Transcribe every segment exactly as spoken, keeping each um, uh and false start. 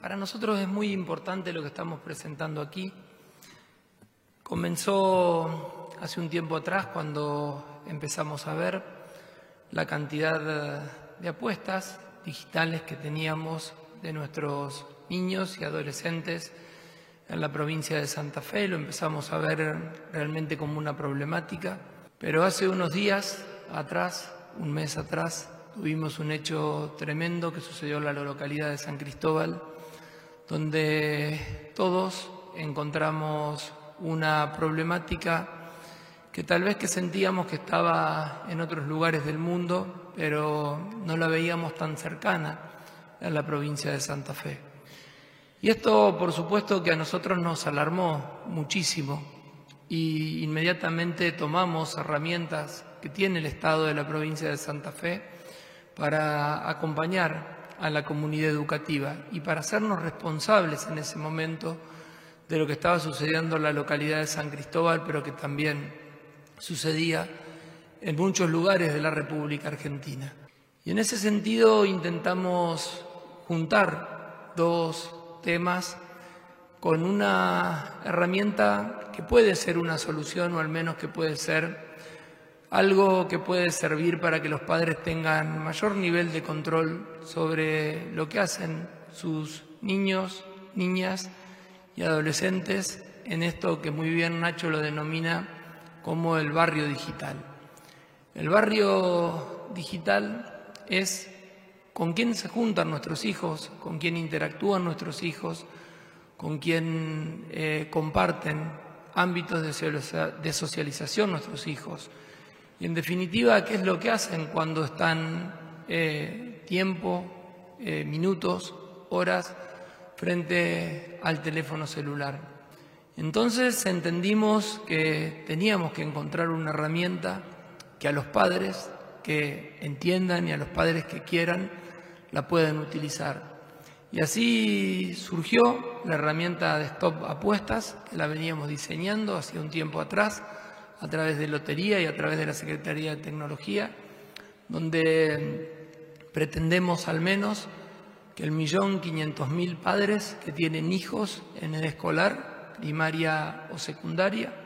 Para nosotros es muy importante lo que estamos presentando aquí. Comenzó hace un tiempo atrás cuando empezamos a ver la cantidad de apuestas digitales que teníamos de nuestros niños y adolescentes en la provincia de Santa Fe. Lo empezamos a ver realmente como una problemática. Pero hace unos días atrás, un mes atrás, tuvimos un hecho tremendo que sucedió en la localidad de San Cristóbal, donde todos encontramos una problemática que tal vez que sentíamos que estaba en otros lugares del mundo, pero no la veíamos tan cercana en la provincia de Santa Fe. Y esto, por supuesto, que a nosotros nos alarmó muchísimo y inmediatamente tomamos herramientas que tiene el Estado de la provincia de Santa Fe para acompañar a la comunidad educativa y para hacernos responsables en ese momento de lo que estaba sucediendo en la localidad de San Cristóbal, pero que también sucedía en muchos lugares de la República Argentina. Y en ese sentido intentamos juntar dos temas con una herramienta que puede ser una solución, o al menos que puede ser algo que puede servir para que los padres tengan mayor nivel de control sobre lo que hacen sus niños, niñas y adolescentes en esto que muy bien Nacho lo denomina como el barrio digital. El barrio digital es con quién se juntan nuestros hijos, con quién interactúan nuestros hijos, con quién eh, comparten ámbitos de socialización nuestros hijos. Y en definitiva, ¿qué es lo que hacen cuando están eh, tiempo, eh, minutos, horas frente al teléfono celular? Entonces entendimos que teníamos que encontrar una herramienta que a los padres que entiendan y a los padres que quieran la puedan utilizar. Y así surgió la herramienta de Stop Apuestas, que la veníamos diseñando hace un tiempo atrás, a través de Lotería y a través de la Secretaría de Tecnología, donde pretendemos al menos que el millón quinientos mil padres que tienen hijos en edad escolar, primaria o secundaria,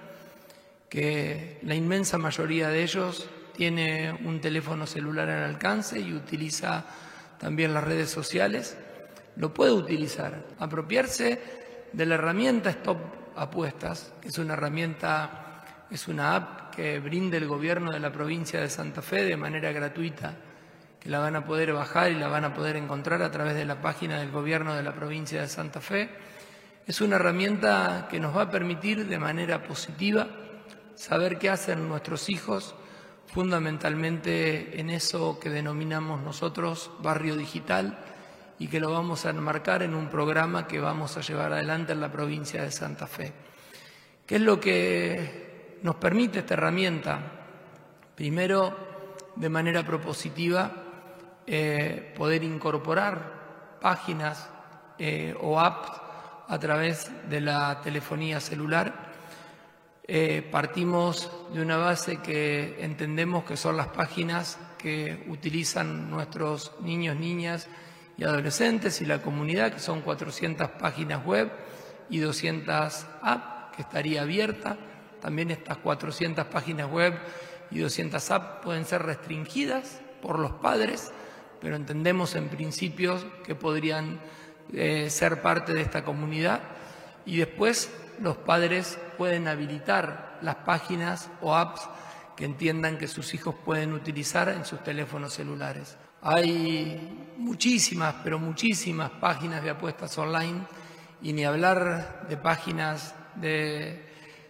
que la inmensa mayoría de ellos tiene un teléfono celular al alcance y utiliza también las redes sociales, lo puede utilizar, apropiarse de la herramienta Stop Apuestas, que es una herramienta Es una app que brinda el gobierno de la provincia de Santa Fe de manera gratuita, que la van a poder bajar y la van a poder encontrar a través de la página del gobierno de la provincia de Santa Fe. Es una herramienta que nos va a permitir de manera positiva saber qué hacen nuestros hijos, fundamentalmente en eso que denominamos nosotros barrio digital, y que lo vamos a enmarcar en un programa que vamos a llevar adelante en la provincia de Santa Fe. ¿Qué es lo que nos permite esta herramienta? Primero, de manera propositiva, eh, poder incorporar páginas eh, o apps a través de la telefonía celular. Eh, partimos de una base que entendemos que son las páginas que utilizan nuestros niños, niñas y adolescentes y la comunidad, que son cuatrocientas páginas web y doscientas apps, que estaría abierta. También estas cuatrocientas páginas web y doscientas apps pueden ser restringidas por los padres, pero entendemos en principio que podrían eh, ser parte de esta comunidad, y después los padres pueden habilitar las páginas o apps que entiendan que sus hijos pueden utilizar en sus teléfonos celulares. Hay muchísimas, pero muchísimas páginas de apuestas online, y ni hablar de páginas de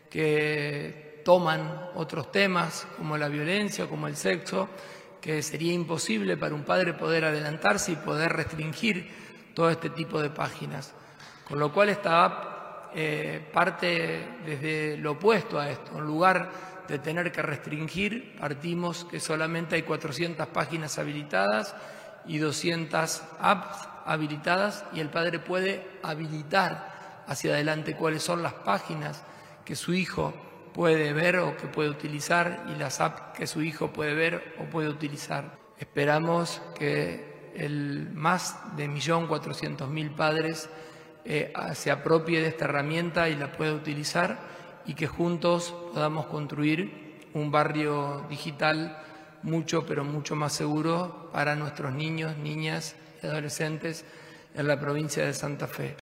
que toman otros temas como la violencia o como el sexo, que sería imposible para un padre poder adelantarse y poder restringir todo este tipo de páginas. Con lo cual esta app eh, parte desde lo opuesto a esto. En lugar de tener que restringir, partimos que solamente hay cuatrocientas páginas habilitadas y doscientas apps habilitadas, y el padre puede habilitar hacia adelante cuáles son las páginas que su hijo puede ver o que puede utilizar y las apps que su hijo puede ver o puede utilizar. Esperamos que el más de un millón cuatrocientos mil padres eh, se apropie de esta herramienta y la pueda utilizar, y que juntos podamos construir un barrio digital mucho, pero mucho más seguro para nuestros niños, niñas y adolescentes en la provincia de Santa Fe.